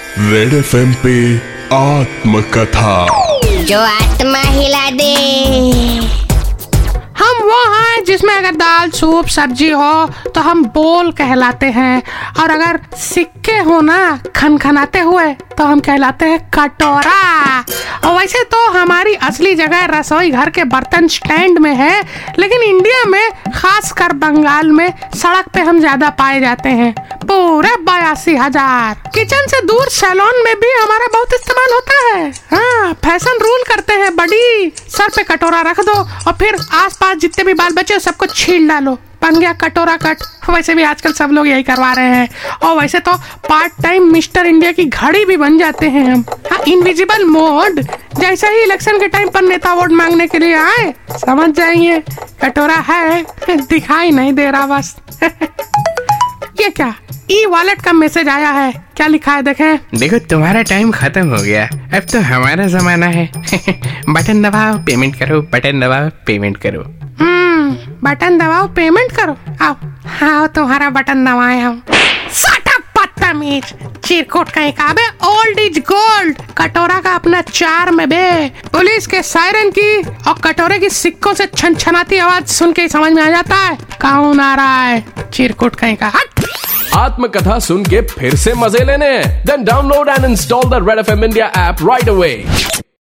Red FM पे आत्मकथा, जो आत्मा हिला दे। हम वो हैं जिसमें अगर दाल सूप सब्जी हो तो हम बोल कहलाते हैं, और अगर सिक्के हो ना खनखनाते हुए तो हम कहलाते हैं कटोरा। और वैसे तो हमारी असली जगह रसोई घर के बर्तन स्टैंड में है, लेकिन इंडिया में खासकर बंगाल में सड़क पे हम ज्यादा पाए जाते हैं, पूरे 82,000। किचन से दूर सैलून में भी हमारा बहुत इस्तेमाल होता है। हाँ, फैशन रूल करते हैं बड़ी, सर पे कटोरा रख दो और फिर आसपास जितने भी बाल बचे सबको छील डालो, बन गया कटोरा कट। वैसे भी आजकल सब लोग यही करवा रहे हैं, और वैसे तो पार्ट टाइम मिस्टर इंडिया की घड़ी भी बन जाते हैं हम। हाँ, इनविजिबल मोड, जैसे ही इलेक्शन के टाइम पर नेता वोट मांगने के लिए आए समझ जाइए कटोरा है, दिखाई नहीं दे रहा बस। ये क्या ई वॉलेट का मैसेज आया है, क्या लिखा है देखें। देखो तुम्हारा टाइम खत्म हो गया, अब तो हमारा जमाना है। बटन दबाओ पेमेंट करो, बटन दबाओ पेमेंट करो। बटन दबाओ पेमेंट करो। आओ हाँ, तुम्हारा बटन दबाए हम। बदतमीज चिरकुट कहीं का बे, ओल्ड इज गोल्ड। कटोरा का अपना चार में बे। पुलिस के सायरन की और कटोरे की सिक्कों से छनछनाती आवाज सुन के समझ में आ जाता है कौन आ रहा है। चिरकुट कहीं का। हट। आत्मकथा सुन के फिर से मजे लेने? Then download and install the Red FM India app right away.